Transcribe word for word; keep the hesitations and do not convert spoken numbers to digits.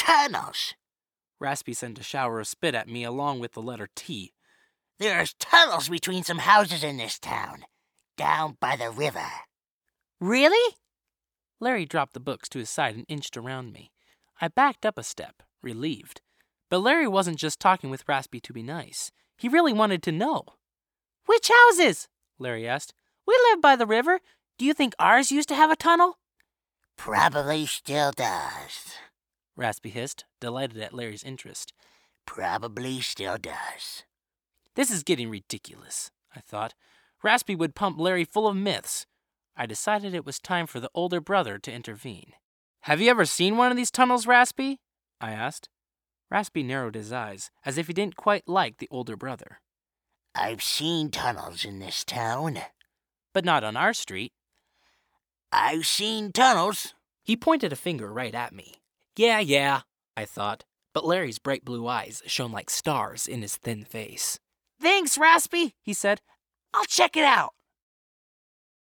tunnels. Raspy sent a shower of spit at me along with the letter T. There's tunnels between some houses in this town, down by the river. Really? Larry dropped the books to his side and inched around me. I backed up a step, relieved. But Larry wasn't just talking with Raspy to be nice. He really wanted to know. Which houses? Larry asked. We live by the river. Do you think ours used to have a tunnel? Probably still does, Raspy hissed, delighted at Larry's interest. Probably still does. This is getting ridiculous, I thought. Raspy would pump Larry full of myths. I decided it was time for the older brother to intervene. Have you ever seen one of these tunnels, Raspy? I asked. Raspy narrowed his eyes, as if he didn't quite like the older brother. I've seen tunnels in this town. But not on our street. I've seen tunnels. He pointed a finger right at me. Yeah, yeah, I thought, but Larry's bright blue eyes shone like stars in his thin face. Thanks, Raspy, he said. I'll check it out.